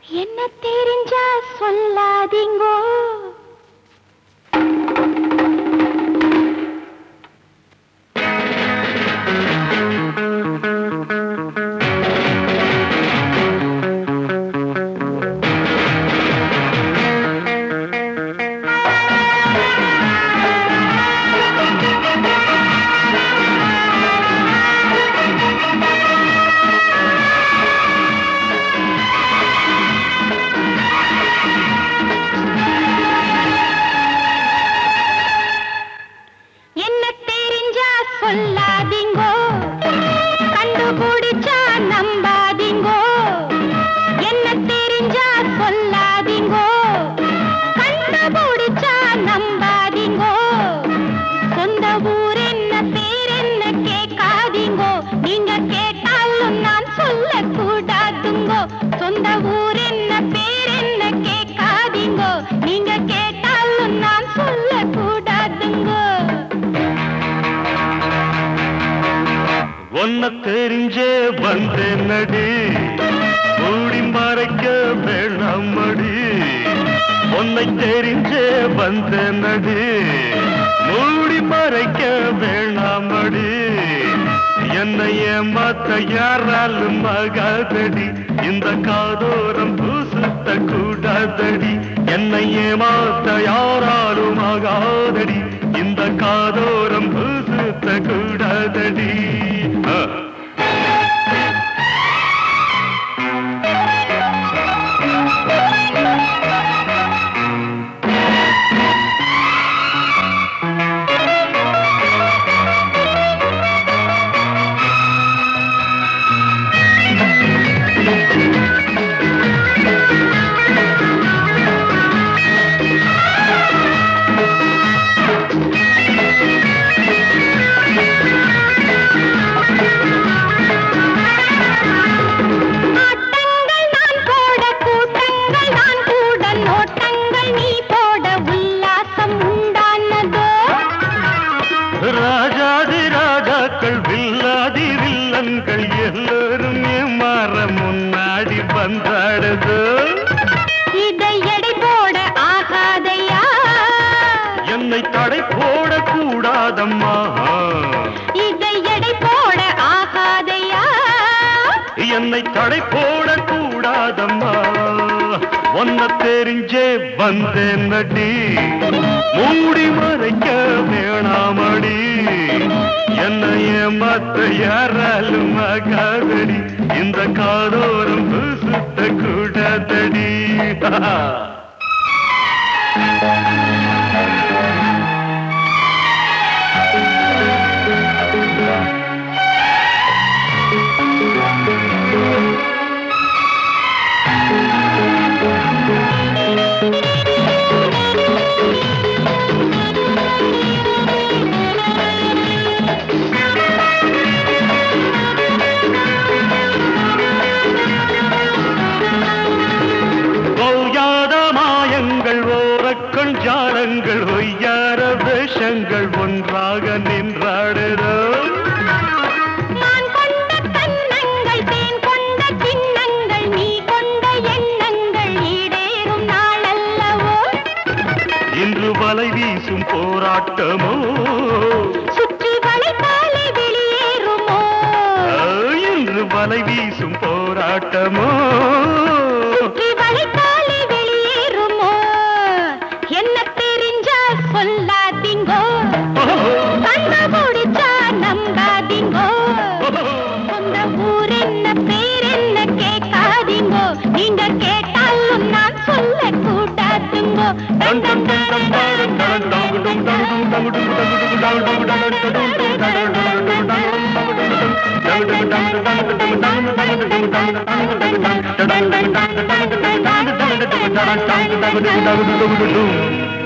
என்ன தெரிஞ்சா சொல்லாதீங்கோ. சொல்லாதீங்கோ, கண்டுபிடிச்சா நம்பாதீங்கோ. என்ன தெரிஞ்சா சொல்லாதீங்கோ, கண்டுபிடிச்சா நம்பாதீங்கோ. சொந்த ஊர் என்ன பேர் என்ன கேட்காதீங்கோ, நீங்க கேட்டாலும் நான் சொல்லக்கூடாதுங்கோ. சொந்த ஊர் என்ன பேர் என்ன கேட்காதீங்கோ, நீங்க கேட்டாலும் நான் சொல்லக்கூடாதுங்கோ. ஒன்ன தெரிஞ்சே வந்தேன் நடி, மூடி மறைக்க வேணாம் மடி. உன்னை தெரிஞ்சே வந்தேன் நடி, மூடி மறைக்க வேணாம் மடி. என்னை ஏமாத்த யாராலும் ஆகாதடி, இந்த காதோரம் பூசுத்த கூடாதடி. என்னை ஏமாத்த யாராலும் ஆகாதடி, இந்த காதோரம் பூசுத்த கூடாதடி. ராஜாதி ராஜாக்கள் வில்லாதி வில்லன்கள் எல்லோரும் ஏமாற முன்னாடி வந்தாடுது. இதை எடை போட ஆகாதையா, என்னை தடை போட கூடாதம்மா. இதை எடை போட ஆகாதையா, என்னை தடை போட கூடாதம்மா. ஒன்ன தெரிஞ்சே வந்தேன் நடி, மூடி மறைக்க வேணாமடி. என்னை ஏமாத்த யாராலும் ஆகாதடி, இந்த காதோரம் பூசுத்த கூடாதடி. ஜாலங்கள் ஒய்யார வேஷங்கள் ஒன்றாக நின்றாடுதோ. நான் கொண்ட கண்ணங்கள் தேன் கொண்ட சின்னங்கள், நீ கொண்ட எண்ணங்கள் ஈடேறும் நாளல்லவோ. இன்று வலை வீசும் போராட்டமோ, சுற்றி வளைத்தாலே வெளியேறுமோ. இன்று வலை வீசும் போராட்டமோ, சுற்றி வளைத்தாலே வெளியேறுமோ. என்ன தெரிஞ்சா சொல்லாதீங்கோ, கண்டுபிடிச்சா நம்பாதீங்கோ. சொந்த ஊர் என்ன பேர் என்ன கேட்காதீங்கோ, நீங்க கேட்டாலும் நான் சொல்லக்கூடாதுங்கோ. dum